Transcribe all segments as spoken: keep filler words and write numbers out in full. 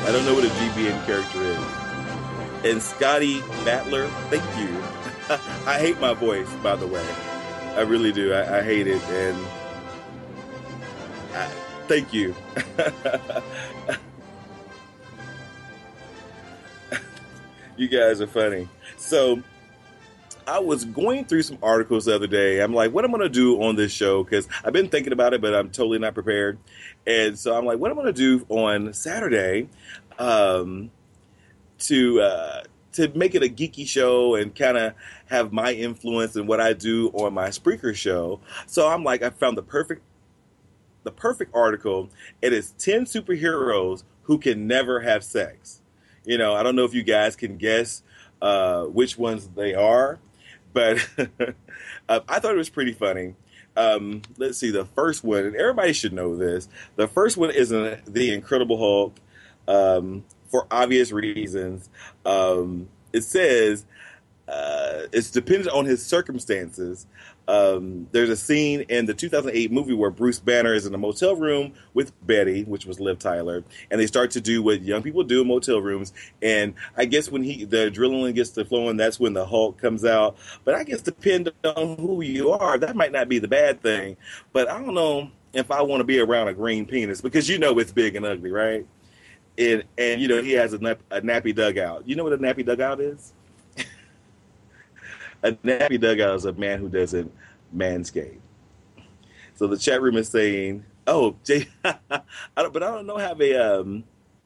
I don't know what a G B N character is. And Scotty Battler, thank you. I hate my voice, by the way. I really do. I, I hate it. And I, thank you. You guys are funny. So I was going through some articles the other day. I'm like, what I'm going to do on this show, because I've been thinking about it, but I'm totally not prepared. And so I'm like, what I'm going to do on Saturday um, to uh, to make it a geeky show and kind of have my influence in what I do on my Spreaker show. So I'm like, I found the perfect the perfect article. It is ten superheroes who can never have sex. You know, I don't know if you guys can guess uh, which ones they are, but uh, I thought it was pretty funny. Um, let's see, the first one, and everybody should know this. The first one is an, the Incredible Hulk, um, for obvious reasons. Um, it says uh, it's dependent on his circumstances. Um, there's a scene in the two thousand eight movie where Bruce Banner is in a motel room with Betty, which was Liv Tyler, and they start to do what young people do in motel rooms. And I guess when he the adrenaline gets to flowing, that's when the Hulk comes out. But I guess depending on who you are, that might not be the bad thing. But I don't know if I want to be around a green penis, because you know it's big and ugly, right? And and you know he has a, nap, a nappy dugout. You know what a nappy dugout is? A nappy dugout is a man who doesn't manscape. So the chat room is saying, "Oh, Jay, I don't, but I don't know how a um,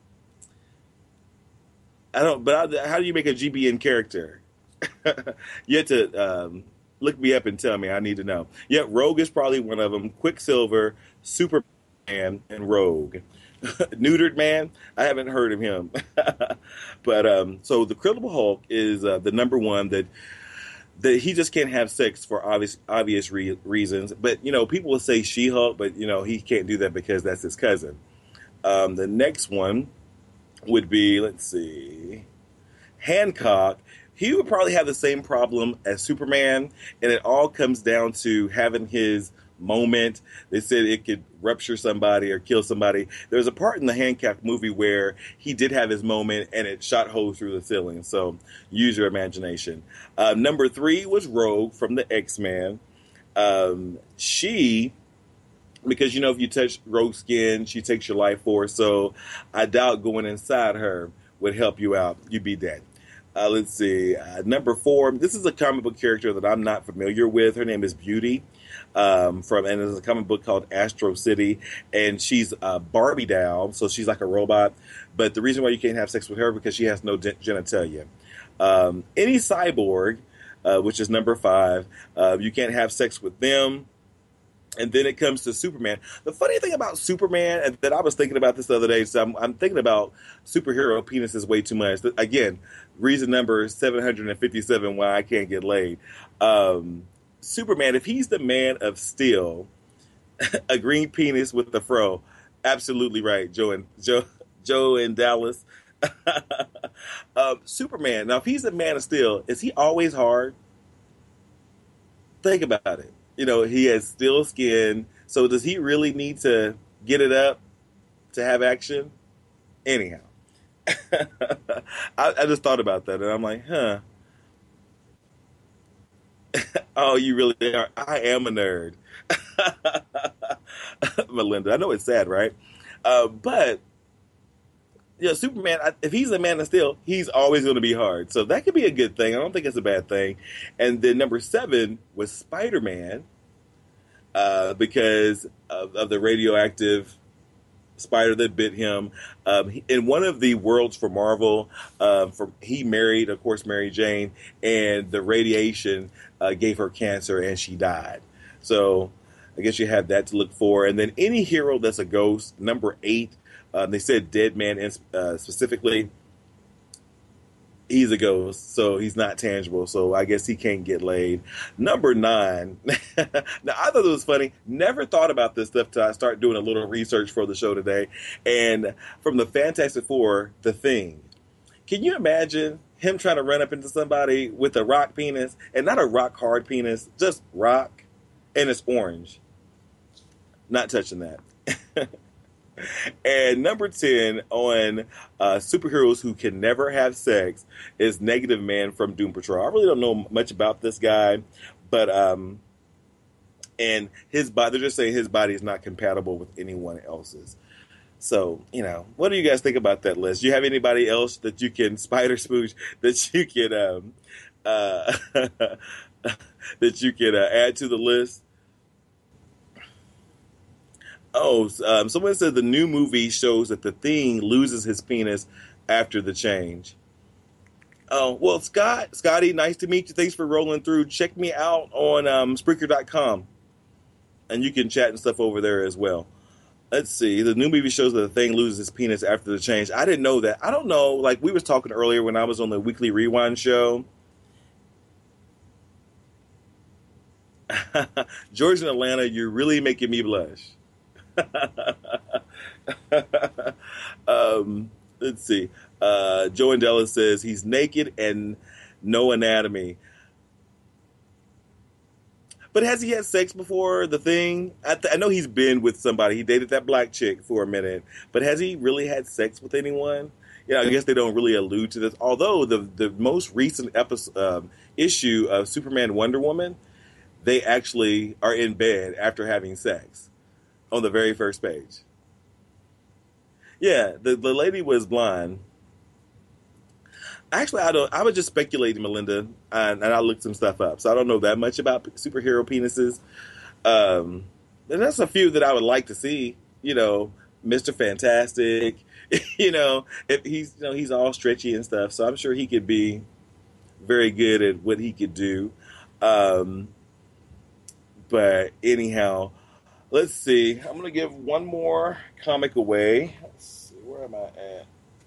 I don't, but I, how do you make a G B N character?" You have to um, look me up and tell me. I need to know. Yeah, Rogue is probably one of them. Quicksilver, Superman, and Rogue. Neutered Man, I haven't heard of him. But um, so the Incredible Hulk is uh, the number one that. That he just can't have sex for obvious obvious re- reasons. But, you know, people will say She-Hulk, but, you know, he can't do that because that's his cousin. Um, the next one would be, let's see, Hancock. He would probably have the same problem as Superman, and it all comes down to having his moment. They said it could rupture somebody or kill somebody. There's a part in the Hancock movie where he did have his moment and it shot holes through the ceiling. So use your imagination. Uh, number three was Rogue from the X-Men. Um, she, because, you know, if you touch Rogue's skin, she takes your life force. So I doubt going inside her would help you out. You'd be dead. Uh, let's see. Uh, number four, this is a comic book character that I'm not familiar with. Her name is Beauty. Um, from and there's a comic book called Astro City, and she's a Barbie doll, so she's like a robot. But the reason why you can't have sex with her because she has no gen- genitalia. Um, any cyborg, uh, which is number five, uh, you can't have sex with them. And then it comes to Superman. The funny thing about Superman, and that I was thinking about this the other day, so I'm, I'm thinking about superhero penises way too much. Again, reason number seven hundred fifty-seven why I can't get laid. Um, Superman, if he's the Man of Steel, a green penis with the fro, absolutely right, Joe and Joe, Joe in Dallas. um, Superman, now if he's the Man of Steel, is he always hard? Think about it. You know, he has steel skin, so does he really need to get it up to have action? Anyhow, I, I just thought about that, and I'm like, huh. Oh, you really are. I am a nerd. Melinda, I know it's sad, right? Uh, but, you know, Superman, if he's a Man of Steel, he's always going to be hard. So that could be a good thing. I don't think it's a bad thing. And then number seven was Spider-Man, uh, because of, of the radioactive spider that bit him. Um, he, in one of the worlds for Marvel, um, for, he married, of course, Mary Jane, and the radiation uh, gave her cancer, and she died. So I guess you have that to look for. And then any hero that's a ghost, number eight, uh, they said Dead Man uh, specifically. He's a ghost, so he's not tangible, so I guess he can't get laid. Number nine. Now, I thought it was funny. Never thought about this stuff till I started doing a little research for the show today. And from the Fantastic Four, The Thing. Can you imagine him trying to run up into somebody with a rock penis? And not a rock hard penis, just rock, and it's orange. Not touching that. And number ten on uh, superheroes who can never have sex is Negative Man from Doom Patrol. I really don't know much about this guy, but um, and his body, they're just saying his body is not compatible with anyone else's. So, you know, what do you guys think about that list? Do you have anybody else that you can spider smooch that you can um, uh, that you can uh, add to the list? Oh, um, someone said the new movie shows that the Thing loses his penis after the change. Oh, well, Scott, Scotty, nice to meet you. Thanks for rolling through. Check me out on um, Spreaker dot com, and you can chat and stuff over there as well. Let's see. The new movie shows that the Thing loses his penis after the change. I didn't know that. I don't know. Like we was talking earlier when I was on the Weekly Rewind show. George in Atlanta, you're really making me blush. um, let's see. Uh, Joe Andela says he's naked and no anatomy. But has he had sex before? The Thing? I, th- I know he's been with somebody. He dated that black chick for a minute. But has he really had sex with anyone? Yeah, I guess they don't really allude to this. Although the the most recent episode um, issue of Superman Wonder Woman, they actually are in bed after having sex on the very first page. Yeah, the, the lady was blind. Actually, I don't. I was just speculating, Melinda, and, and I looked some stuff up, so I don't know that much about superhero penises. Um, and that's a few that I would like to see. You know, Mister Fantastic. You know, if he's you know he's all stretchy and stuff, so I'm sure he could be very good at what he could do. Um, but anyhow, let's see. I'm gonna give one more comic away. Let's see, where am I at?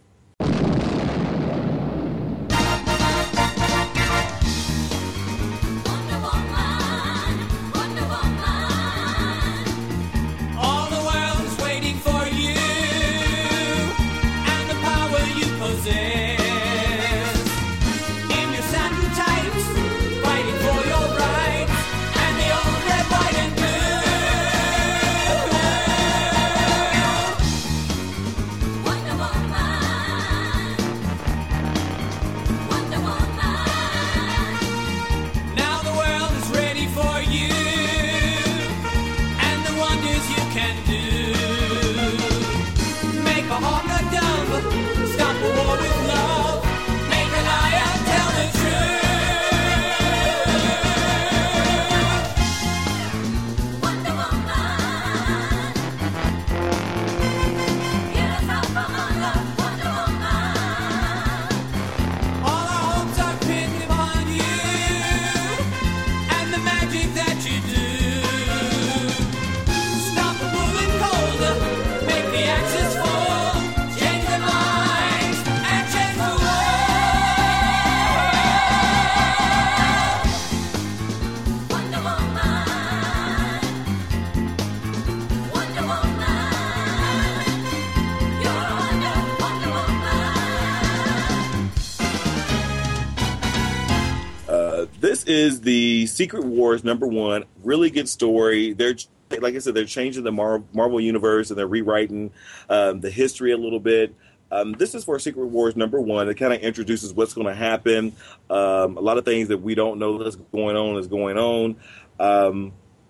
Is the Secret Wars number one. Really good story. They're, like I said, they're changing the Mar- Marvel universe and they're rewriting um, the history a little bit. Um, this is for Secret Wars number one. It kind of introduces what's going to happen. Um, a lot of things that we don't know that's going on is going on. Um,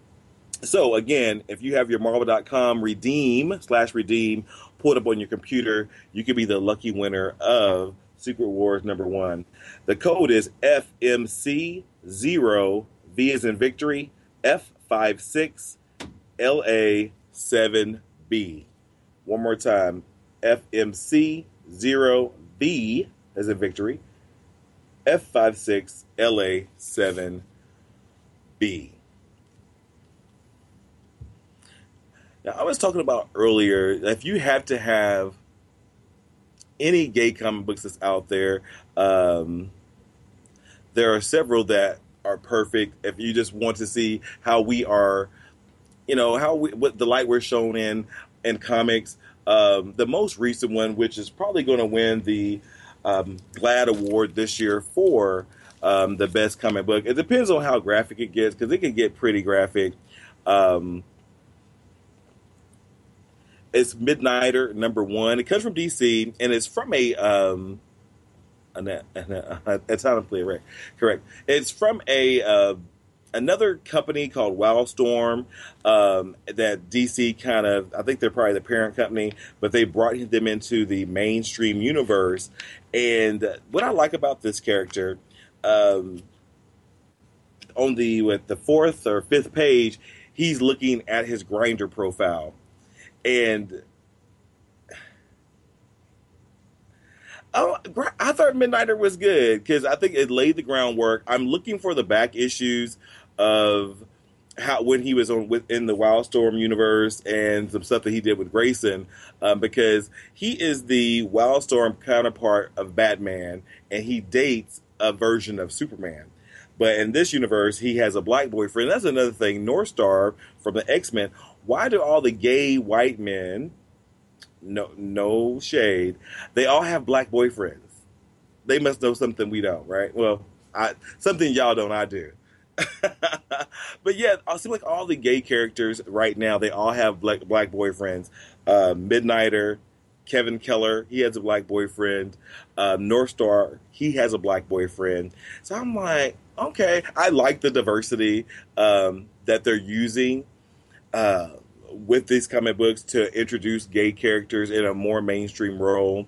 so again, if you have your Marvel dot com redeem slash redeem pulled up on your computer, you could be the lucky winner of Secret Wars number one. The code is F M C zero, V as in victory, F five six, L A seven B. One more time, F M C zero, V as in victory, F five six, L A seven B. Now, I was talking about earlier, if you have to have any gay comic books that's out there, um, there are several that are perfect. If you just want to see how we are, you know, how we, what the light we're shown in in comics. Um, the most recent one, which is probably going to win the um, GLAAD Award this year for um, the best comic book. It depends on how graphic it gets, because it can get pretty graphic. Um, It's Midnighter number one. It comes from D C, and it's from a um, an, an, an, atonically right, correct. It's from a uh, another company called Wildstorm um, that D C kind of, I think they're probably the parent company, but they brought them into the mainstream universe. And what I like about this character, um, on the with the fourth or fifth page, he's looking at his grinder profile, and oh, I thought Midnighter was good because I think it laid the groundwork. I'm looking for the back issues of how when he was on within the Wildstorm universe and some stuff that he did with Grayson, um, because he is the Wildstorm counterpart of Batman, and he dates a version of Superman. But in this universe, he has a black boyfriend. That's another thing. Northstar from the X-Men. Why do all the gay white men, no no shade, they all have black boyfriends? They must know something we don't, right? Well, I, something y'all don't, I do. But yeah, it seems like all the gay characters right now, they all have black, black boyfriends. Uh, Midnighter, Kevin Keller, he has a black boyfriend. Uh, Northstar, he has a black boyfriend. So I'm like, okay, I like the diversity um, that they're using uh, with these comic books to introduce gay characters in a more mainstream role.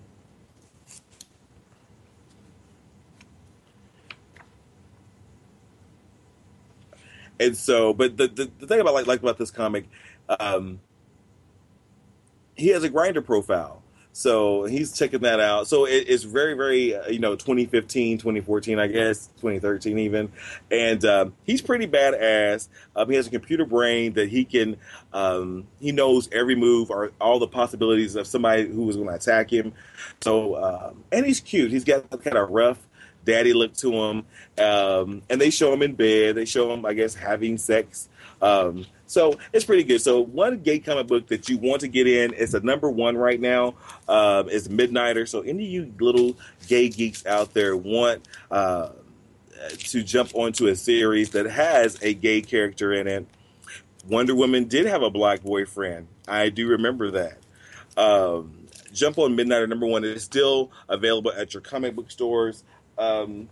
And so, but the, the, the thing about like, like about this comic, um, he has a grinder profile. So he's checking that out. So it, it's very, very, uh, you know, twenty fifteen, twenty fourteen, I guess, twenty thirteen even. And um, he's pretty badass. Um, he has a computer brain that he can, um, he knows every move or all the possibilities of somebody who is going to attack him. So, um, and he's cute. He's got kind of rough daddy look to him. Um, and they show him in bed. They show him, I guess, having sex. Um, so it's pretty good. So one gay comic book that you want to get in, it's a number one right now, um, is Midnighter. So any of you little gay geeks out there want uh, to jump onto a series that has a gay character in it. Wonder Woman did have a black boyfriend. I do remember that. Um, jump on Midnighter number one. It is still available at your comic book stores. Um,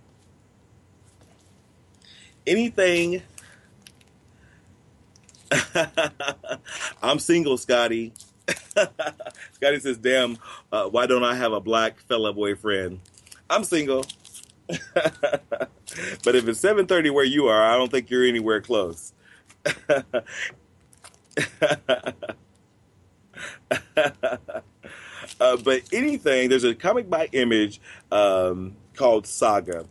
anything... I'm single, Scotty. Scotty says, damn, uh, why don't I have a black fella boyfriend? I'm single. But if it's seven thirty where you are, I don't think you're anywhere close. uh, but anything, there's a comic by Image um, called Saga.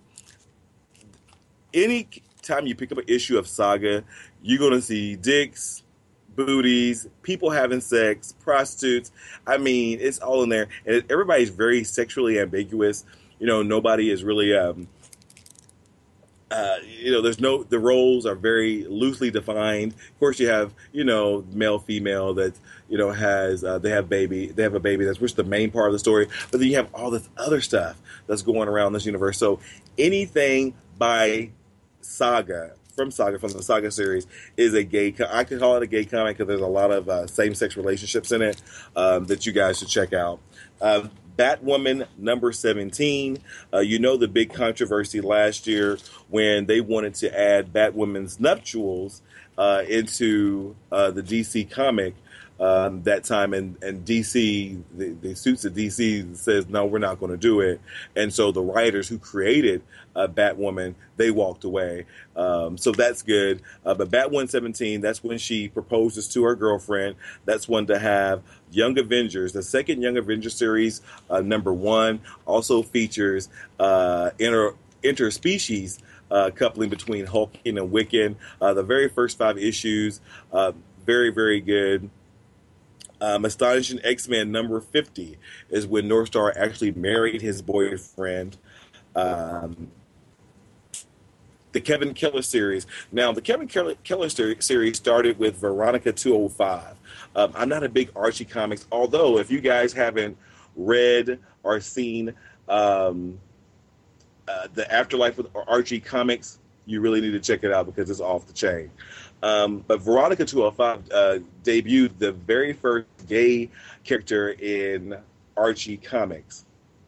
Any time you pick up an issue of Saga, you're going to see dicks, booties, people having sex, prostitutes. I mean, it's all in there. And everybody's very sexually ambiguous. You know, nobody is really, um, uh, you know, there's no, the roles are very loosely defined. Of course, you have, you know, male, female that, you know, has, uh, they have baby, they have a baby. That's which is the main part of the story. But then you have all this other stuff that's going around this universe. So anything by Saga, from Saga, from the Saga series, is a gay, co- I could call it a gay comic because there's a lot of uh, same-sex relationships in it um, that you guys should check out. Uh, Batwoman number seventeen. Uh, you know the big controversy last year when they wanted to add Batwoman's nuptials uh, into uh, the D C comic. Um, that time, and, and D C, the, the suits of D C says, no, we're not going to do it. And so the writers who created uh, Batwoman, they walked away. Um, so that's good. Uh, but Batwoman seventeen, that's when she proposes to her girlfriend. That's one to have. Young Avengers, the second Young Avengers series, uh, number one, also features uh, inter interspecies uh, coupling between Hulkling and Wiccan. Uh, the very first five issues, uh, very, very good. Um, Astonishing X-Men number fifty is when Northstar actually married his boyfriend. Um, the Kevin Keller series. Now, the Kevin Keller, Keller series started with Veronica two oh five. Um, I'm not a big Archie comics, although if you guys haven't read or seen um, uh, the Afterlife with Archie comics, You really need to check it out because it's off the chain. Um, but Veronica two oh five uh, debuted the very first gay character in Archie comics.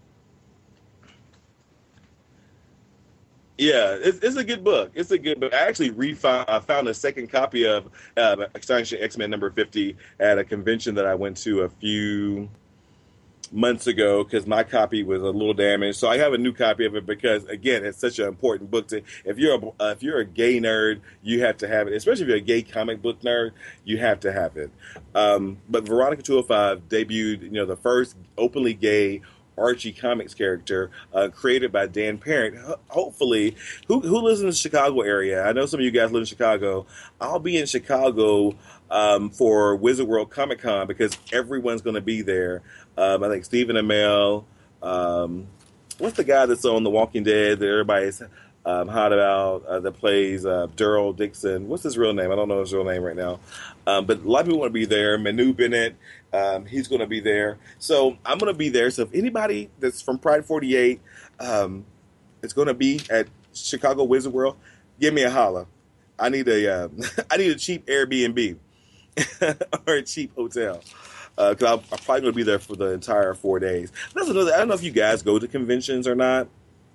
Yeah, it's, it's a good book. It's a good book. I actually refound, I found a second copy of uh, Astonishing X-Men number fifty at a convention that I went to a few months ago because my copy was a little damaged. So I have a new copy of it because, again, it's such an important book. To if you're a, uh, if you're a gay nerd, you have to have it. Especially if you're a gay comic book nerd, you have to have it. Um, but Veronica two oh five debuted, you know, the first openly gay Archie comics character uh, created by Dan Parent. Ho- hopefully, who who lives in the Chicago area? I know some of you guys live in Chicago. I'll be in Chicago um, for Wizard World Comic Con because everyone's going to be there. Um, I think Stephen Amell. Um, what's the guy that's on The Walking Dead that everybody's um, hot about uh, that plays uh, Daryl Dixon? What's his real name? I don't know his real name right now. Um, but a lot of people want to be there. Manu Bennett. Um, he's going to be there. So I'm going to be there. So if anybody that's from Pride forty-eight um, is going to be at Chicago Wizard World, give me a holla. I need a uh, I need a cheap Airbnb or a cheap hotel because uh, I'm, I'm probably going to be there for the entire four days. That's another. I don't know if you guys go to conventions or not.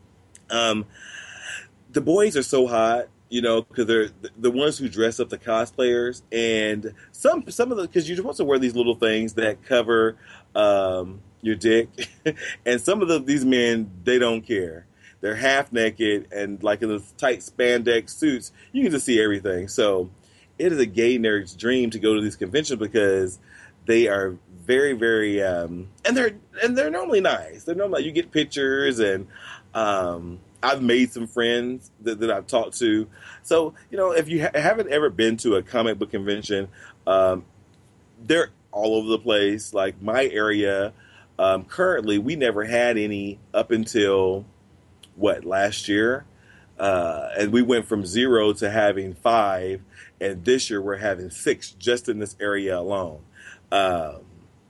Um, the boys are so hot. You know, because they're the ones who dress up the cosplayers, and some some of the because you're supposed to wear these little things that cover um, your dick, and some of the, these men they don't care. They're half naked and like in those tight spandex suits. You can just see everything. So it is a gay nerd's dream to go to these conventions because they are very very um, and they're and they're normally nice. They're normally you get pictures and. Um, I've made some friends that, that I've talked to. So, you know, if you ha- haven't ever been to a comic book convention, um, they're all over the place. Like my area, um, currently, we never had any up until, what, last year? Uh, and we went from zero to having five. And this year we're having six just in this area alone. Um,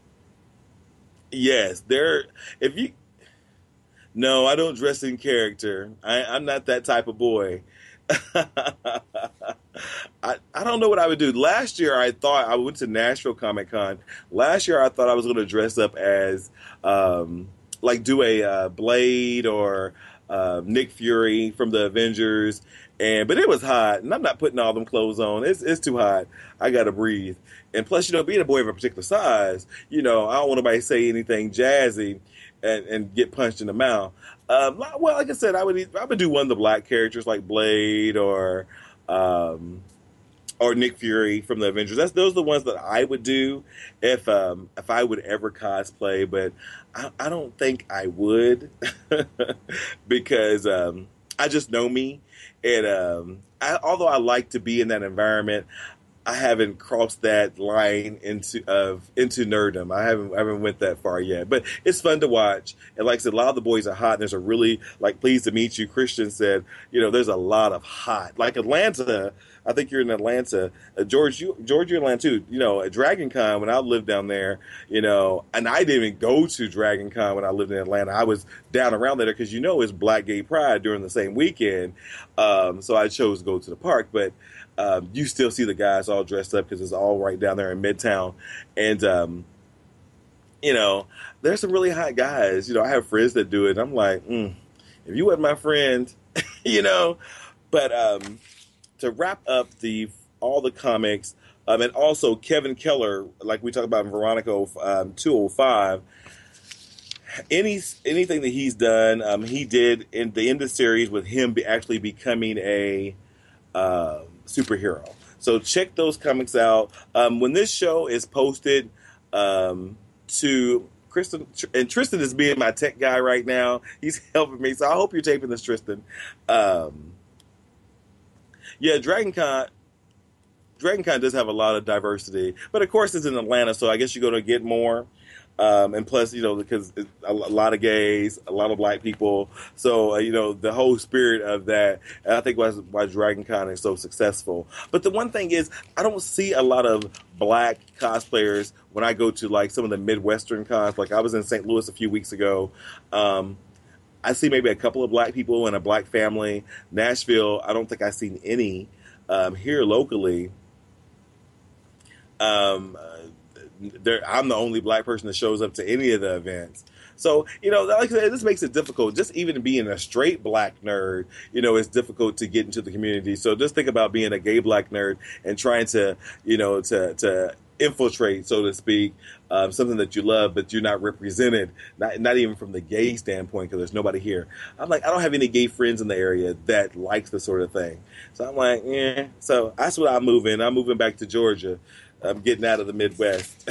yes, there, if you, No, I don't dress in character. I, I'm not that type of boy. I, I don't know what I would do. Last year, I thought I went to Nashville Comic Con. Last year, I thought I was going to dress up as, um, like, do a uh, Blade or uh, Nick Fury from the Avengers. And but it was hot, and I'm not putting all them clothes on. It's it's too hot. I gotta breathe. And plus, you know, being a boy of a particular size, you know, I don't want nobody to say anything jazzy and, and get punched in the mouth. Um, well, like I said, I would I would do one of the black characters like Blade or um, or Nick Fury from the Avengers. That's those are the ones that I would do if um, if I would ever cosplay. But I, I don't think I would because um, I just know me. And um, I, although I like to be in that environment, I haven't crossed that line into of into nerddom. I haven't I haven't went that far yet, but it's fun to watch. And like I said, a lot of the boys are hot. And there's a really like pleased to meet you. Christian said, you know, there's a lot of hot like Atlanta. I think you're in Atlanta, uh, George. You George, you're in Atlanta too. You know, at Dragon Con when I lived down there, you know, and I didn't even go to Dragon Con when I lived in Atlanta. I was down around there because you know it's Black Gay Pride during the same weekend. Um, so I chose to go to the park, but. Um, you still see the guys all dressed up because it's all right down there in Midtown. And, um, you know, there's some really hot guys. You know, I have friends that do it. And I'm like, mm, if you weren't my friend, you know. But um, to wrap up the all the comics, um, and also Kevin Keller, like we talked about in Veronica um, two oh five, any anything that he's done, um, he did in the end of the series with him be actually becoming a uh, superhero. So check those comics out. Um, when this show is posted um, to Kristen, and Tristan is being my tech guy right now. He's helping me. So I hope you're taping this, Tristan. Um, yeah, Dragon Con. Dragon Con does have a lot of diversity, but of course it's in Atlanta, so I guess you're going to get more. Um, and plus, you know, because a lot of gays, a lot of black people. So, uh, you know, the whole spirit of that, and I think why, why Dragon Con is so successful. But the one thing is, I don't see a lot of black cosplayers when I go to, like, some of the Midwestern cons. Like, I was in Saint Louis a few weeks ago. Um, I see maybe a couple of black people and a black family. Nashville, I don't think I've seen any. Um, here locally, um, uh, there, I'm the only black person that shows up to any of the events. So, you know, like I said, this makes it difficult. Just even being a straight black nerd, you know, it's difficult to get into the community. So just think about being a gay black nerd and trying to, you know, to, to infiltrate, so to speak, um, something that you love, but you're not represented, not not even from the gay standpoint, because there's nobody here. I'm like, I don't have any gay friends in the area that likes this sort of thing. So I'm like, yeah. So that's what I'm moving. I'm moving back to Georgia. I'm getting out of the Midwest.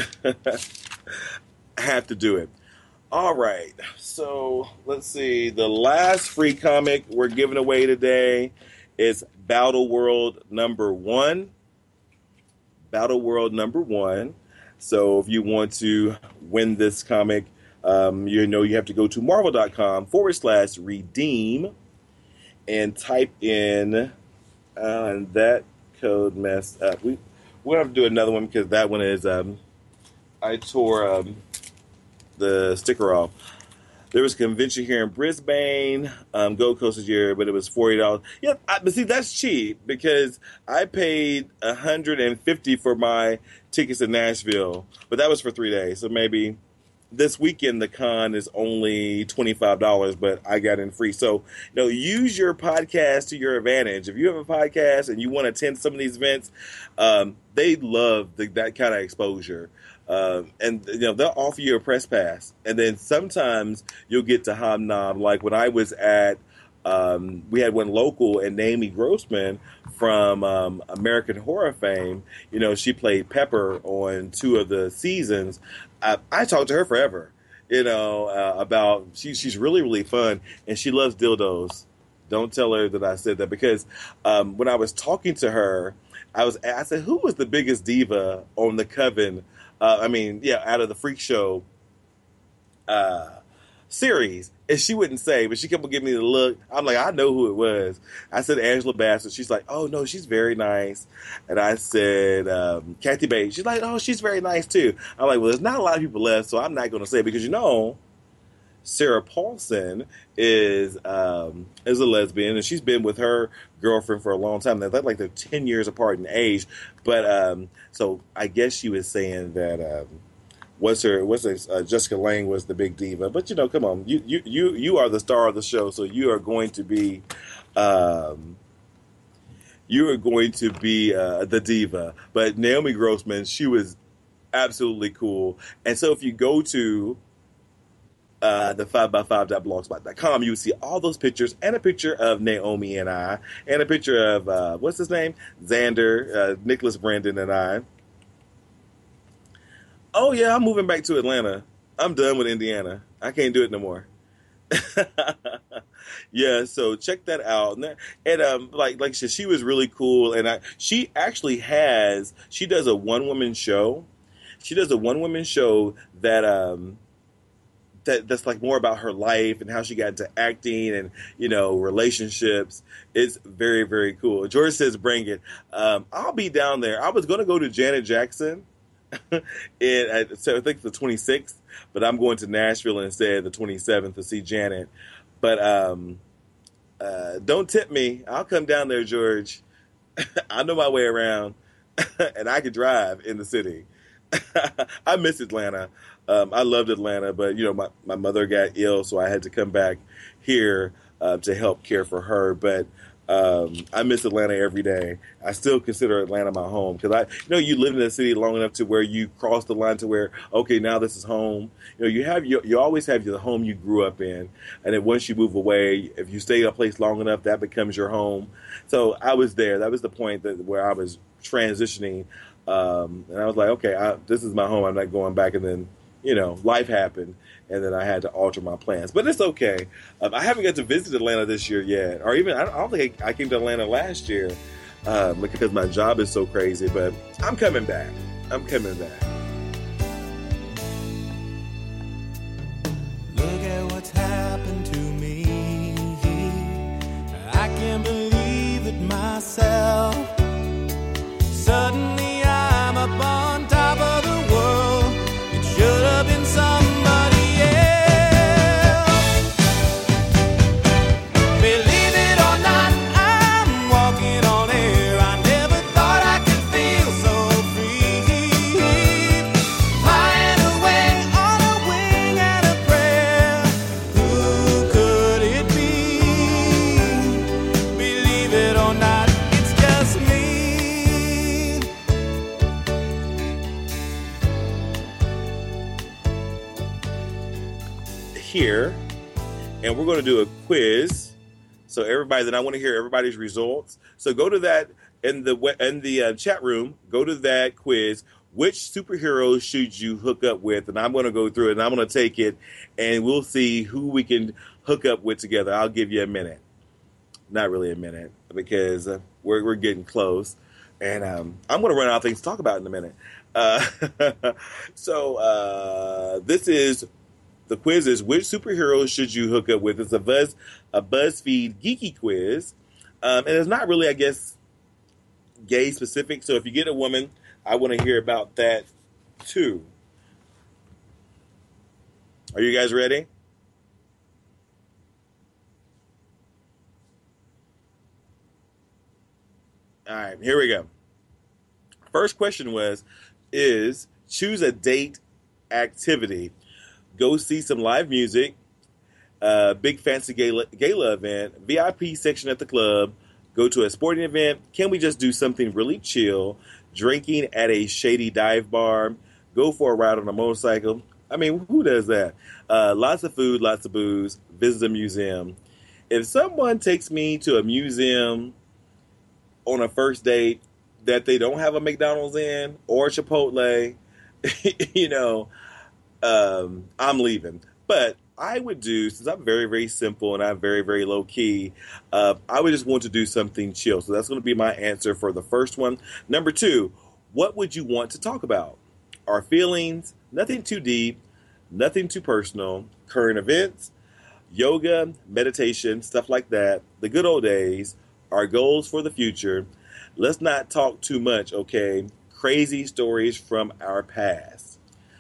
I have to do it. All right, so let's see. The last free comic we're giving away today is Battle World number one. Battle World number one. So if you want to win this comic, um, you know you have to go to marvel.com forward slash redeem and type in, uh, and that code messed up. We, we'll have to do another one because that one is, um, I tore... Um, the sticker off. There was a convention here in Brisbane, um, Gold Coast this year, but it was forty dollars. Yeah, I, but see, that's cheap because I paid one hundred fifty dollars for my tickets in Nashville, but that was for three days. So maybe this weekend the con is only twenty-five dollars, but I got in free. So, you know, use your podcast to your advantage. If you have a podcast and you want to attend some of these events, um, they love the, that kind of exposure. Um, and, you know, they'll offer you a press pass. And then sometimes you'll get to hobnob. Like when I was at, um, we had one local, and Naomi Grossman from um, American Horror fame, you know, she played Pepper on two of the seasons. I, I talked to her forever, you know, uh, about, she, she's really, really fun. And she loves dildos. Don't tell her that I said that, because um, when I was talking to her, I was I said, who was the biggest diva on the Coven? Uh, I mean, yeah, out of the Freak Show uh, series. And she wouldn't say, but she kept on giving me the look. I'm like, I know who it was. I said Angela Bassett. She's like, oh, no, she's very nice. And I said um, Kathy Bates. She's like, oh, she's very nice, too. I'm like, well, there's not a lot of people left, so I'm not going to say it because, you know, Sarah Paulson is um, is a lesbian, and she's been with her girlfriend for a long time. They're like they're ten years apart in age, but um, so I guess she was saying that um, what's her what's her, uh, Jessica Lange was the big diva. But you know, come on, you you you you are the star of the show, so you are going to be um, you are going to be uh, the diva. But Naomi Grossman, she was absolutely cool, and so if you go to Uh, the five by five dot blogspot dot com, you will see all those pictures and a picture of Naomi and I, and a picture of, uh, what's his name? Xander, uh, Nicholas Brandon and I. Oh, yeah, I'm moving back to Atlanta. I'm done with Indiana. I can't do it no more. Yeah, so check that out. And um, like like she, she was really cool, and I she actually has, she does a one-woman show. She does a one-woman show that... um. That, that's like more about her life and how she got into acting and, you know, relationships. It's very, very cool. George says, bring it. Um, I'll be down there. I was going to go to Janet Jackson, and so I think the twenty-sixth, but I'm going to Nashville instead, the twenty-seventh, to see Janet. But um, uh, don't tip me. I'll come down there, George. I know my way around, and I can drive in the city. I miss Atlanta. Um, I loved Atlanta, but, you know, my, my mother got ill, so I had to come back here uh, to help care for her. But um, I miss Atlanta every day. I still consider Atlanta my home because, I, you know, you live in a city long enough to where you cross the line to where, okay, now this is home. You know, you have your, you always have the home you grew up in. And then once you move away, if you stay in a place long enough, that becomes your home. So I was there. That was the point that where I was transitioning. Um, and I was like, okay, I, this is my home. I'm not going back. And then, you know, life happened, and then I had to alter my plans. But it's okay. Um, I haven't got to visit Atlanta this year yet, or even I don't, I don't think I came to Atlanta last year um, because my job is so crazy. But I'm coming back. I'm coming back. Look at what's happened to me. I can't believe it myself. Suddenly I'm up on top of the world. It should have been somebody else. and we're going to do a quiz. So everybody, then I want to hear everybody's results. So go to that in the in the uh, chat room. Go to that quiz. Which superheroes should you hook up with? And I'm going to go through it, and I'm going to take it, and we'll see who we can hook up with together. I'll give you a minute. Not really a minute, because uh, we're we're getting close, and um, I'm going to run out of things to talk about in a minute. Uh, so uh, this is the quiz: is which superheroes should you hook up with? It's a Buzz a BuzzFeed geeky quiz, um, and it's not really, I guess, gay specific. So if you get a woman, I want to hear about that too. Are you guys ready? All right, here we go. First question was, is choose a date activity. Go see some live music, uh, big fancy gala, gala event, V I P section at the club, go to a sporting event. Can we just do something really chill? Drinking at a shady dive bar, go for a ride on a motorcycle. I mean, who does that? Uh, lots of food, lots of booze, visit a museum. If someone takes me to a museum on a first date that they don't have a McDonald's in or a Chipotle, you know, um, I'm leaving. But I would do, since I'm very, very simple and I'm very, very low key, uh, I would just want to do something chill. So that's going to be my answer for the first one. Number two, what would you want to talk about? Our feelings, nothing too deep, nothing too personal, current events, yoga, meditation, stuff like that, the good old days, our goals for the future. Let's not talk too much, okay? Crazy stories from our past.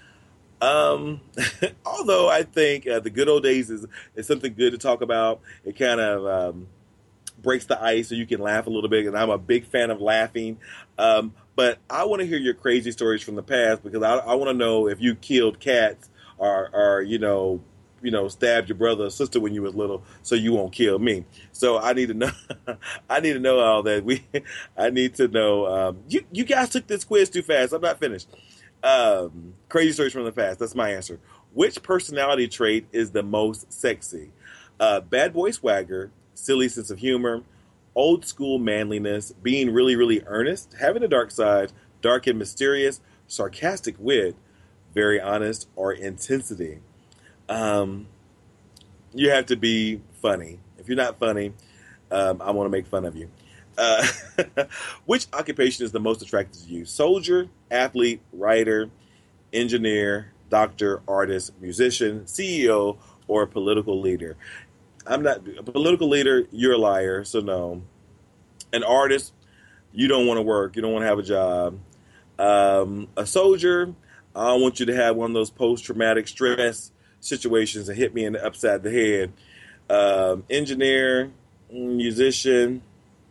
Um, although I think uh, the good old days is, is something good to talk about. It kind of um, breaks the ice so you can laugh a little bit, and I'm a big fan of laughing. Um, but I want to hear your crazy stories from the past, because I, I want to know if you killed cats or, or you know, you know, stabbed your brother or sister when you was little, so you won't kill me. So I need to know. I need to know all that. We. I need to know. Um, you you guys took this quiz too fast. I'm not finished. Um, crazy stories from the past. That's my answer. Which personality trait is the most sexy? Uh, bad boy swagger, silly sense of humor, old school manliness, being really really earnest, having a dark side, dark and mysterious, sarcastic wit, very honest, or intensity. Um, you have to be funny. If you're not funny, um, I want to make fun of you. Uh, which occupation is the most attractive to you? Soldier, athlete, writer, engineer, doctor, artist, musician, C E O, or political leader? I'm not a political leader. You're a liar, so no. An artist, you don't want to work. You don't want to have a job. Um, a soldier, I don't want you to have one of those post-traumatic stress situations and hit me in the upside the head. Um, engineer, musician.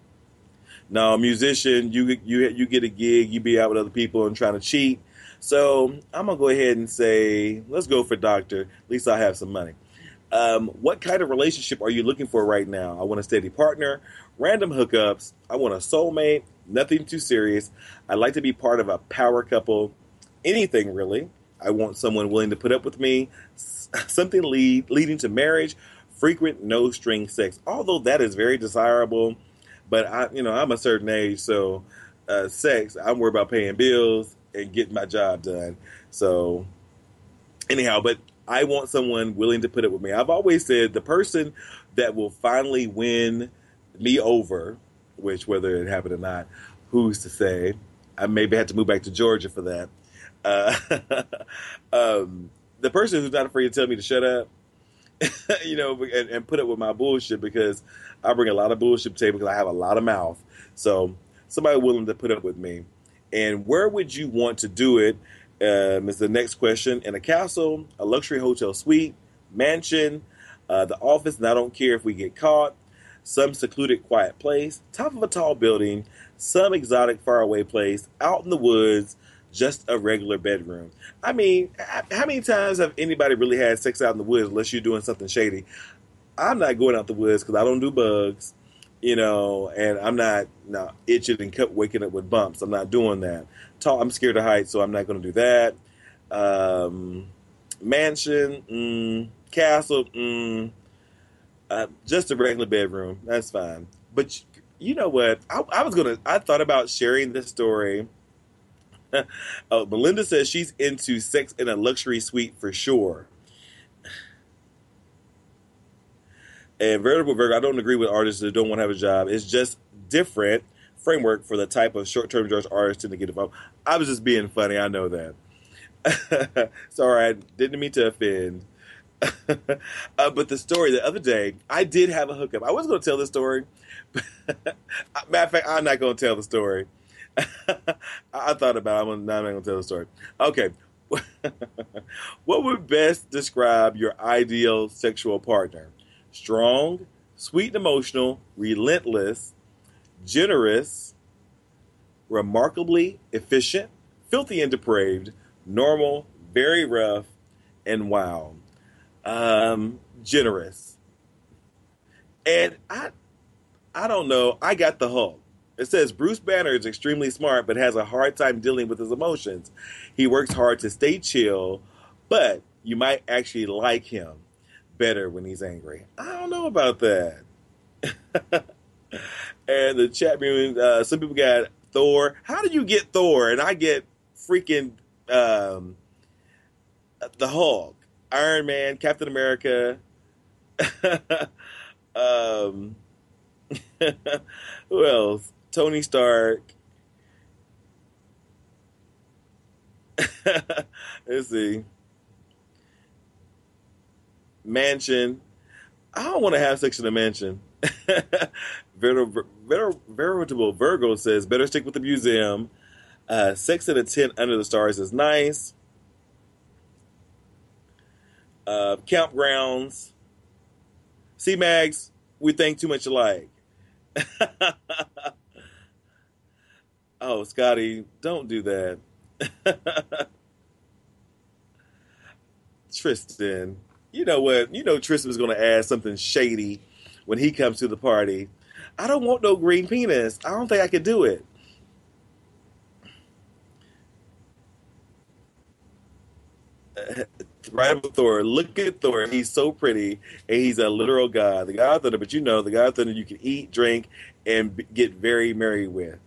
No, musician, you you you get a gig, you be out with other people and trying to cheat. So I'm gonna go ahead and say, let's go for doctor. At least I have some money. Um, what kind of relationship are you looking for right now? I want a steady partner, random hookups. I want a soulmate, nothing too serious. I'd like to be part of a power couple. Anything really. I want someone willing to put up with me, something lead, leading to marriage, frequent no-string sex. Although that is very desirable, but I, you know, I'm a certain age, so uh, sex, I'm worried about paying bills and getting my job done. So anyhow, but I want someone willing to put up with me. I've always said the person that will finally win me over, which whether it happened or not, who's to say? I maybe had to move back to Georgia for that. Uh, um, the person who's not afraid to tell me to shut up, you know, and, and put up with my bullshit, because I bring a lot of bullshit to the table because I have a lot of mouth. So somebody willing to put up with me. And where would you want to do it? Um, is the next question. In a castle, a luxury hotel suite, mansion, uh, the office, and I don't care if we get caught, some secluded quiet place, top of a tall building, some exotic faraway place, out in the woods, just a regular bedroom. I mean, how many times have anybody really had sex out in the woods unless you're doing something shady? I'm not going out the woods because I don't do bugs, you know, and I'm not no, itching and cut, waking up with bumps. I'm not doing that. Tall, I'm scared of heights, so I'm not going to do that. Um, mansion, mm, castle, mm, Uh, just a regular bedroom. That's fine. But you know what? I, I was gonna. I thought about sharing this story. uh, Melinda says she's into sex in a luxury suite for sure. And Veritable Virgo, I don't agree with artists that don't want to have a job. It's just different framework for the type of short-term jobs artists tend to get involved. I was just being funny. I know that. Sorry, I didn't mean to offend. uh, but the story the other day, I did have a hookup. I was going to tell the story. Matter of fact, I'm not going to tell the story. I thought about it. I'm not going to tell the story. Okay. What would best describe your ideal sexual partner? Strong, sweet and emotional, relentless, generous, remarkably efficient, filthy and depraved, normal, very rough, and wild. Um, generous. And I I don't know, I got the Hulk. It says Bruce Banner is extremely smart but has a hard time dealing with his emotions. He works hard to stay chill, but you might actually like him better when he's angry. I don't know about that. And the chat room, uh, some people got Thor. How do you get Thor? And I get freaking um, the Hulk, Iron Man, Captain America. um, who else? Tony Stark. Let's see. Mansion. I don't want to have sex in a mansion. Veritable, Veritable Virgo says, better stick with the museum. Uh, sex in a tent under the stars is nice. Uh, campgrounds. See, Mags, we think too much alike. Oh, Scotty, don't do that. Tristan. You know what? You know Tristan was going to add something shady when he comes to the party. I don't want no green penis. I don't think I could do it. Uh, right up with Thor. Look at Thor. He's so pretty, and he's a literal god. The god of thunder, but you know, the god of thunder you can eat, drink, and b- get very merry with.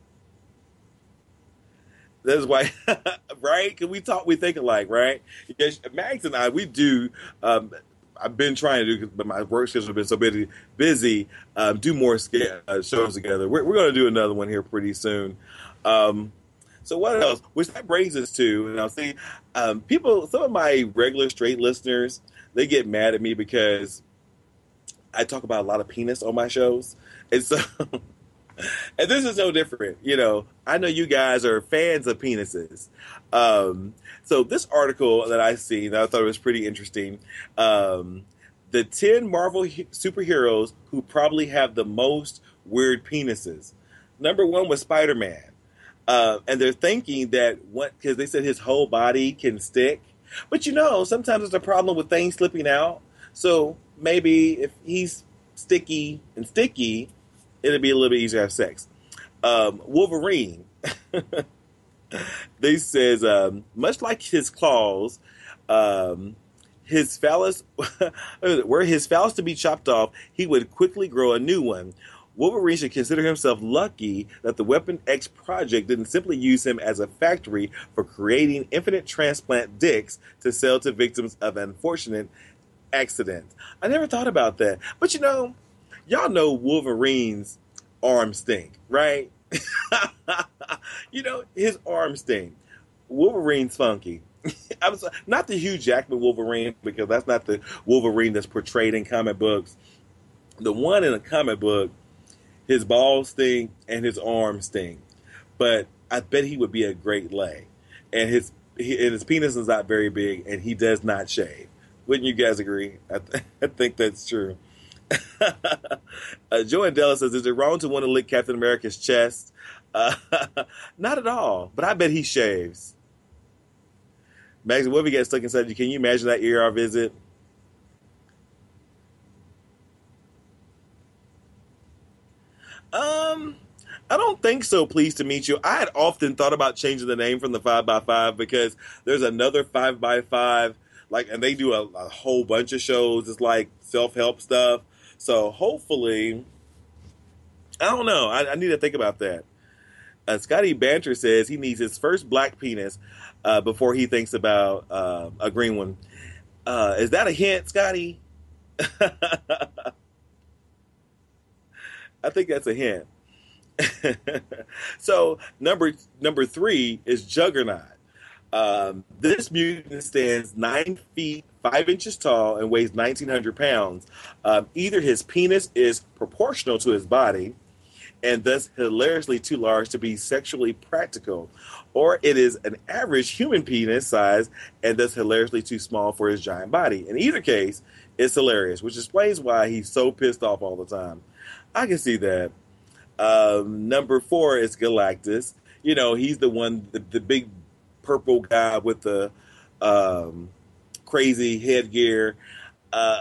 That's why, right? Because we talk, we think alike, right? Yes, Max and I, we do. Um, I've been trying to do, but my work schedule has been so busy. Busy, um, do more sca- uh, shows together. We're, we're going to do another one here pretty soon. Um, so what else? Which that brings us to, and I'll see, um, people. Some of my regular straight listeners, they get mad at me because I talk about a lot of penis on my shows, and so. And this is no different. You know, I know you guys are fans of penises. Um, so this article that I see, that I thought was pretty interesting, um, the ten Marvel he- superheroes who probably have the most weird penises. Number one was Spider-Man. Uh, and they're thinking that, what, because they said his whole body can stick. But you know, sometimes there's a problem with things slipping out. So maybe if he's sticky and sticky, it'll be a little bit easier to have sex. Um, Wolverine. They says, um, much like his claws, um, his phallus, were his phallus to be chopped off, he would quickly grow a new one. Wolverine should consider himself lucky that the Weapon X project didn't simply use him as a factory for creating infinite transplant dicks to sell to victims of unfortunate accidents. I never thought about that. But you know, y'all know Wolverine's arms stink, right? You know, his arms stink. Wolverine's funky. I was not the Hugh Jackman Wolverine, because that's not the Wolverine that's portrayed in comic books. The one in a comic book, his balls stink and his arms stink. But I bet he would be a great lay. And his he, and his penis is not very big, and he does not shave. Wouldn't you guys agree? I, th- I think that's true. uh, Joe Andela says, is it wrong to want to lick Captain America's chest? Uh, not at all, but I bet he shaves. Max, what if he gets stuck inside you? Can you imagine that E R visit? Um, I don't think so. Pleased to meet you. I had often thought about changing the name from the five by five because there's another five by five, like, and they do a, a whole bunch of shows. It's like self-help stuff. So hopefully, I don't know. I, I need to think about that. Uh, Scotty Banter says he needs his first black penis uh, before he thinks about uh, a green one. Uh, is that a hint, Scotty? I think that's a hint. So number number three is Juggernaut. Um, this mutant stands nine feet five inches tall and weighs nineteen hundred pounds. Um, either his penis is proportional to his body, and thus hilariously too large to be sexually practical, or it is an average human penis size and thus hilariously too small for his giant body. In either case, it's hilarious, which explains why he's so pissed off all the time. I can see that. Um, number four is Galactus. You know, he's the one, the, the big purple guy with the um, crazy headgear. Uh,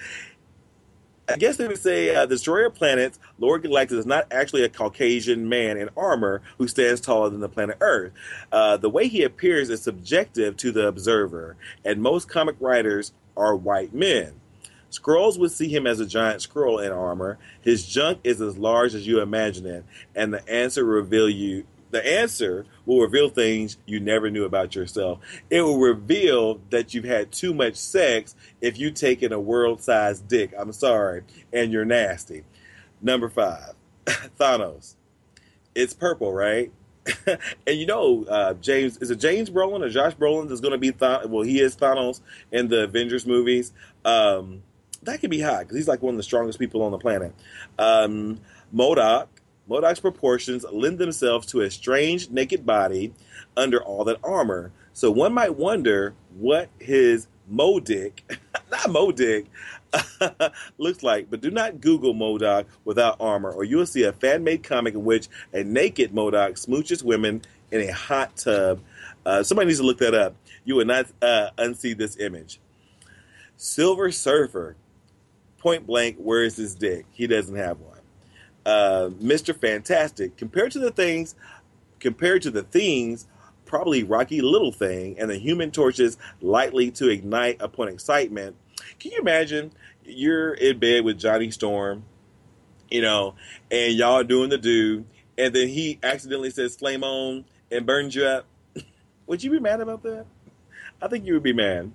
I guess they would say uh, the Destroyer of Planets, Lord Galactus, is not actually a Caucasian man in armor who stands taller than the planet Earth. Uh, the way he appears is subjective to the observer, and most comic writers are white men. Skrulls would see him as a giant Skrull in armor. His junk is as large as you imagine it, and the answer reveal you. The answer will reveal things you never knew about yourself. It will reveal that you've had too much sex if you've taken a world-sized dick. I'm sorry, and you're nasty. Number five, Thanos. It's purple, right? And you know, uh, James is it James Brolin or Josh Brolin that's going to be Th- well, he is Thanos in the Avengers movies. Um, that could be hot because he's like one of the strongest people on the planet. Um, MODOK. MODOK's proportions lend themselves to a strange naked body under all that armor. So one might wonder what his MODIC, not MODIC, looks like. But do not Google MODOK without armor, or you will see a fan-made comic in which a naked MODOK smooches women in a hot tub. Uh, somebody needs to look that up. You will not uh, unsee this image. Silver Surfer. Point blank, where is his dick? He doesn't have one. Uh, Mister Fantastic, compared to the things, compared to the things, probably Rocky Little Thing and the Human Torches likely to ignite upon excitement. Can you imagine you're in bed with Johnny Storm, you know, and y'all doing the do, and then he accidentally says flame on and burns you up? Would you be mad about that? I think you would be mad.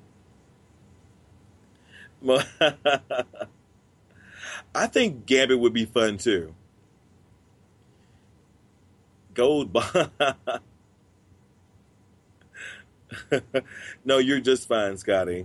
I think Gambit would be fun too. Gold bond. No, you're just fine, Scotty.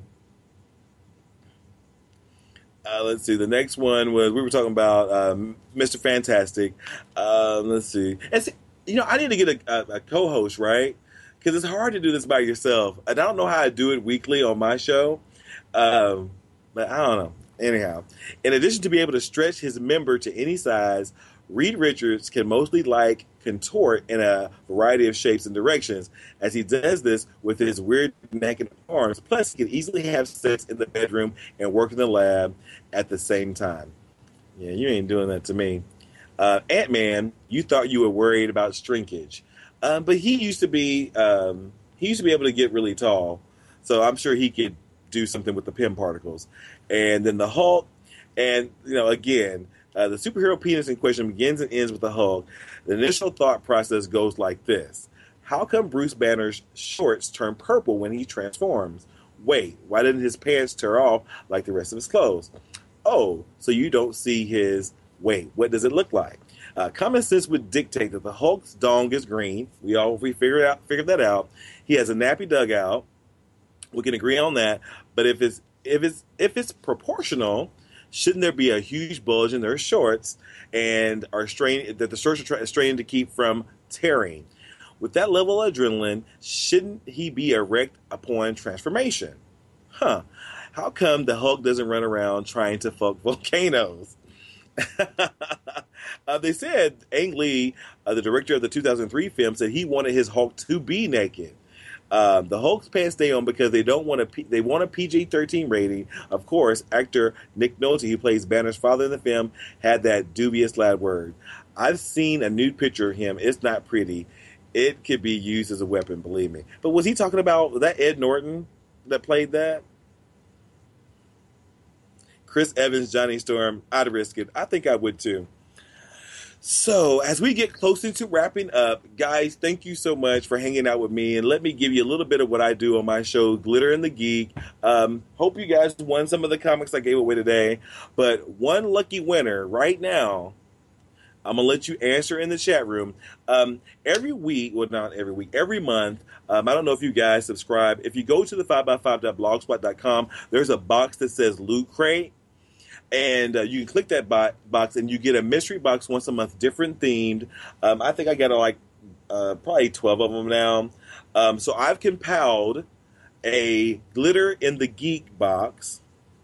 Uh, let's see. The next one was we were talking about um, Mister Fantastic. Um, let's see. And see, you know, I need to get a, a, a co-host, right? Because it's hard to do this by yourself, and I don't know how I do it weekly on my show. Um, but I don't know. Anyhow, in addition to be able to stretch his member to any size, Reed Richards can mostly like contort in a variety of shapes and directions, as he does this with his weird neck and arms. Plus, he can easily have sex in the bedroom and work in the lab at the same time. Yeah, you ain't doing that to me. Uh, Ant-Man, you thought you were worried about shrinkage, um, but he used to be um, he used to be able to get really tall, so I'm sure he could do something with the P I M particles. And then the Hulk, and you know, again. Uh, the superhero penis in question begins and ends with the Hulk. The initial thought process goes like this. How come Bruce Banner's shorts turn purple when he transforms? Wait, why didn't his pants tear off like the rest of his clothes? Oh, so you don't see his... Wait, what does it look like? Uh, common sense would dictate that the Hulk's dong is green. We all we figured out figured that out. He has a nappy dugout. We can agree on that. But if it's if it's if it's proportional... Shouldn't there be a huge bulge in their shorts and are strained that the shorts are tra- straining to keep from tearing? With that level of adrenaline, shouldn't he be erect upon transformation? Huh. How come the Hulk doesn't run around trying to fuck volcanoes? uh, they said Ang Lee, uh, the director of the two thousand three film, said he wanted his Hulk to be naked. Um, the Hulk's pants stay on because they don't want a P- they want a P G thirteen rating. Of course, actor Nick Nolte, who plays Banner's father in the film, had that dubious lad word. I've seen a nude picture of him. It's not pretty. It could be used as a weapon, believe me. But was he talking about was that Ed Norton that played that? Chris Evans, Johnny Storm, I'd risk it. I think I would too. So, as we get closer to wrapping up, guys, thank you so much for hanging out with me. And let me give you a little bit of what I do on my show, Glitter and the Geek. Um, hope you guys won some of the comics I gave away today. But one lucky winner right now, I'm going to let you answer in the chat room. Um, every week, well, not every week, every month, um, I don't know if you guys subscribe. If you go to the five by five dot blogspot dot com, there's a box that says Loot Crate. And uh, you can click that bo- box and you get a mystery box once a month, different themed. Um, I think I got uh, like uh, probably twelve of them now. Um, so I've compiled a Glitter in the Geek box.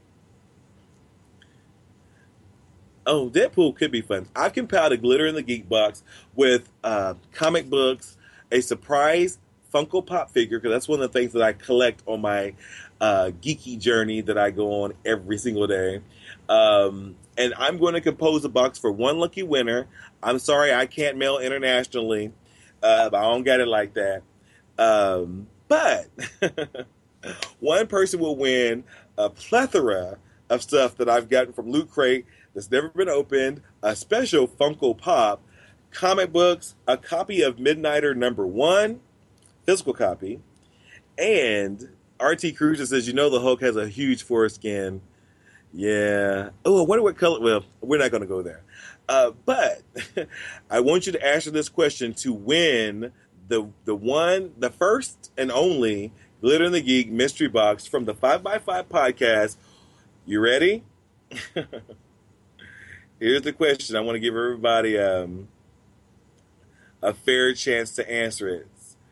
Oh, Deadpool could be fun. I've compiled a Glitter in the Geek box with uh, comic books, a surprise Funko Pop figure, because that's one of the things that I collect on my uh, geeky journey that I go on every single day. Um, and I'm going to compose a box for one lucky winner. I'm sorry I can't mail internationally. Uh, I don't get it like that. Um, but one person will win a plethora of stuff that I've gotten from Loot Crate that's never been opened, a special Funko Pop, comic books, a copy of Midnighter number one, physical copy, and R T Cruiser says, you know the Hulk has a huge foreskin. Yeah. Oh, I wonder what color. Well, we're not going to go there. Uh, but I want you to answer this question to win the the one, the first and only Glitter in the Geek mystery box from the five by five podcast. You ready? Here's the question. I want to give everybody um, a fair chance to answer it.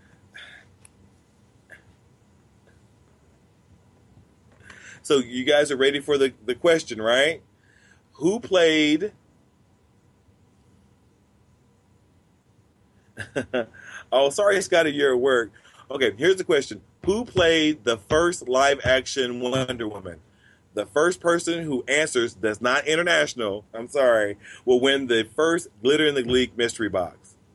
So you guys are ready for the, the question, right? Who played... oh, sorry, Scotty, you're at work. Okay, here's the question. Who played the first live-action Wonder Woman? The first person who answers that's not international, I'm sorry, will win the first Glitter in the Geek mystery box.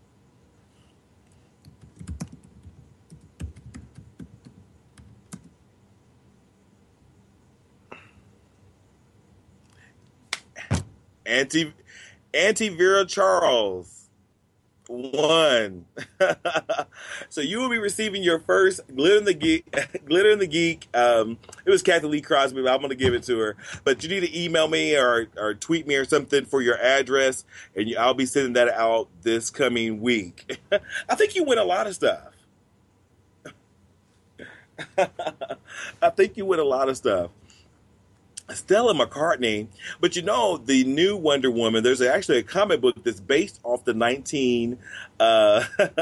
Anti, Anti-Vera Charles won. So you will be receiving your first Glitter in the Geek. Glitter in the Geek. Um, it was Kathy Lee Crosby, but I'm going to give it to her. But you need to email me or, or tweet me or something for your address, and you, I'll be sending that out this coming week. I think you win a lot of stuff. I think you win a lot of stuff. Stella McCartney, but you know the new Wonder Woman. There's actually a comic book that's based off the nineteen uh,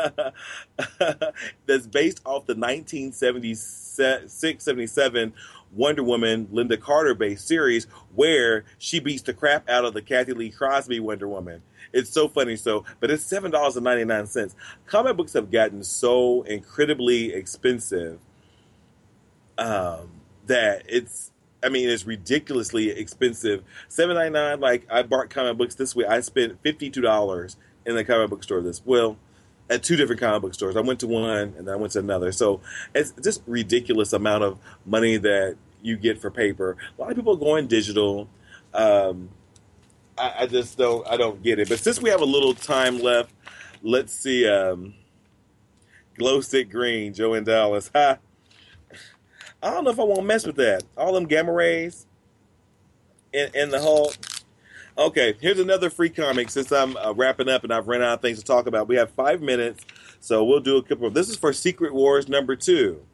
that's based off the nineteen seventy-six seventy-seven Wonder Woman Linda Carter based series where she beats the crap out of the Kathy Lee Crosby Wonder Woman. It's so funny. So, but it's seven dollars and ninety nine cents. Comic books have gotten so incredibly expensive um, that it's. I mean, it's ridiculously expensive. seven ninety-nine. Like I bought comic books this week. I spent fifty-two dollars in the comic book store this. Well, at two different comic book stores. I went to one and then I went to another. So it's just ridiculous amount of money that you get for paper. A lot of people are going digital. Um, I, I just don't. I don't get it. But since we have a little time left, let's see. Um, Glow Stick Green, Joe in Dallas. Ha. I don't know if I want to mess with that. All them gamma rays in, in the Hulk. Okay, here's another free comic since I'm uh, wrapping up and I've run out of things to talk about. We have five minutes, so we'll do a couple of... This is for Secret Wars number two.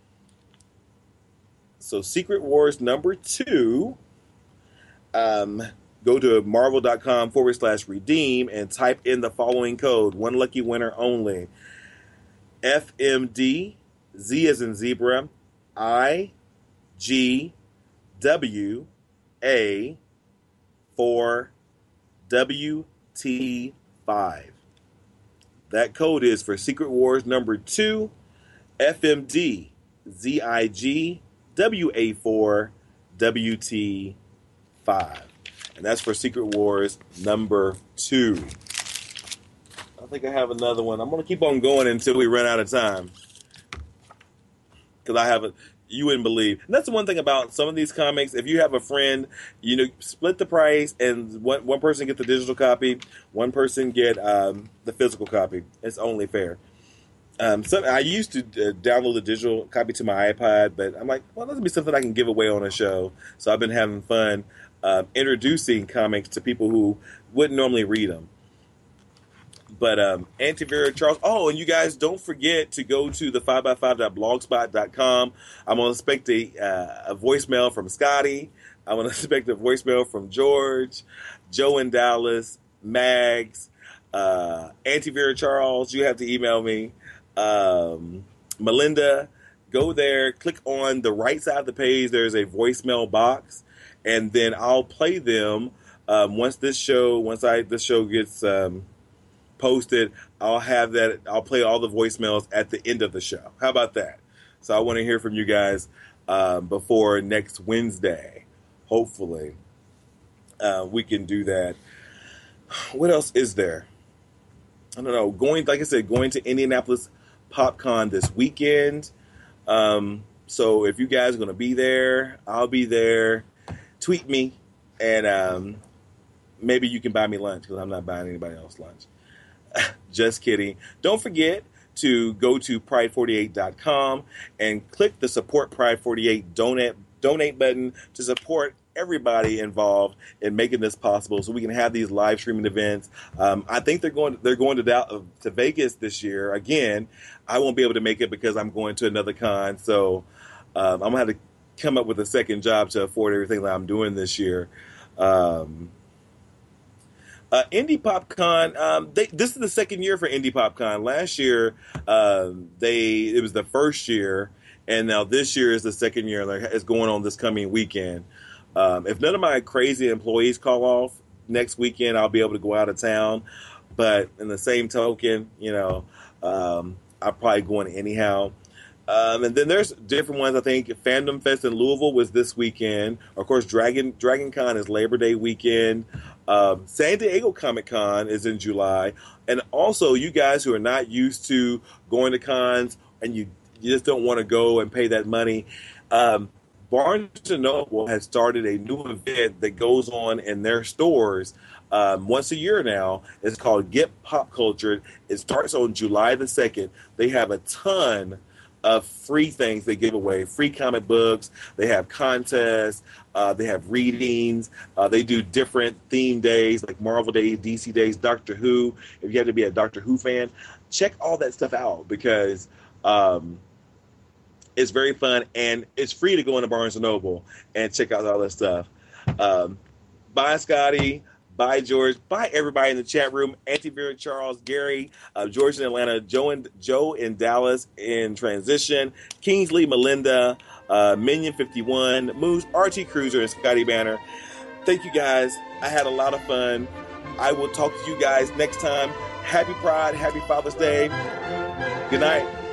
So Secret Wars number two, um, go to marvel.com forward slash redeem and type in the following code. One lucky winner only. F M D, Z as in zebra, I G W A four W T five. That code is for Secret Wars number two, F M D Z I G W A four W T five. And that's for Secret Wars number two. I think I have another one. I'm going to keep on going until we run out of time. Because I have a, you wouldn't believe. And that's the one thing about some of these comics. If you have a friend, you know, split the price, and one one person get the digital copy, one person get um, the physical copy. It's only fair. Um, so I used to uh, download the digital copy to my iPod, but I'm like, well, that'll be something I can give away on a show. So I've been having fun uh, introducing comics to people who wouldn't normally read them. But um, Antivera Charles. Oh, and you guys don't forget to go to the five by five dot blogspot dot com. I'm going to expect a, uh, a voicemail from Scotty. I'm going to expect a voicemail from George, Joe in Dallas, Mags, uh, Antivera Charles. You have to email me. Um, Melinda, go there, click on the right side of the page. There's a voicemail box, and then I'll play them um, once this show, once I this show gets um, posted. I'll have that. I'll play all the voicemails at the end of the show. How about that? So I want to hear from you guys um, before next Wednesday. Hopefully, uh, we can do that. What else is there? I don't know. Going, like I said, going to Indianapolis PopCon this weekend. Um, so if you guys are going to be there, I'll be there. Tweet me, and um, maybe you can buy me lunch, because I'm not buying anybody else lunch. Just kidding. Don't forget to go to pride forty-eight dot com and click the Support Pride forty-eight donate donate button to support everybody involved in making this possible, so we can have these live streaming events. Um, I think they're going they're going to uh, to Vegas this year again. I won't be able to make it because I'm going to another con, so um, I'm gonna have to come up with a second job to afford everything that I'm doing this year. Um, uh, Indie PopCon, um, they, this is the second year for Indie PopCon. Last year, um, they it was the first year, and now this year is the second year. Like, it's going on this coming weekend. Um, if none of my crazy employees call off next weekend, I'll be able to go out of town. But in the same token, you know, um, I'm probably going anyhow. Um, and then there's different ones. I think Fandom Fest in Louisville was this weekend. Of course, Dragon Dragon Con is Labor Day weekend. Um, San Diego Comic Con is in July. And also, you guys who are not used to going to cons and you, you just don't want to go and pay that money, um, Barnes and Noble has started a new event that goes on in their stores um, once a year now. It's called Get Pop Cultured. It starts on July the second. They have a ton of free things they give away, free comic books. They have contests. Uh, they have readings. Uh, they do different theme days like Marvel Days, D C Days, Doctor Who. If you have to be a Doctor Who fan, check all that stuff out because um, it's very fun, and it's free to go into Barnes and Noble and check out all that stuff. Um, bye, Scotty. Bye, George. Bye, everybody in the chat room. Antivera Charles, Gary, uh, George in Atlanta, Joe in, Joe in Dallas in transition, Kingsley, Melinda, uh, Minion fifty-one, Moose, R T Cruiser, and Scotty Banner. Thank you, guys. I had a lot of fun. I will talk to you guys next time. Happy Pride. Happy Father's Day. Good night.